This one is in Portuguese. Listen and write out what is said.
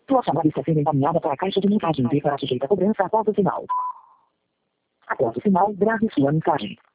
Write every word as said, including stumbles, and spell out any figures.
Tua chamada está sendo encaminhada para a caixa de mensagem e para sujeita a cobrança após o sinal. Após o sinal, grave sua mensagem.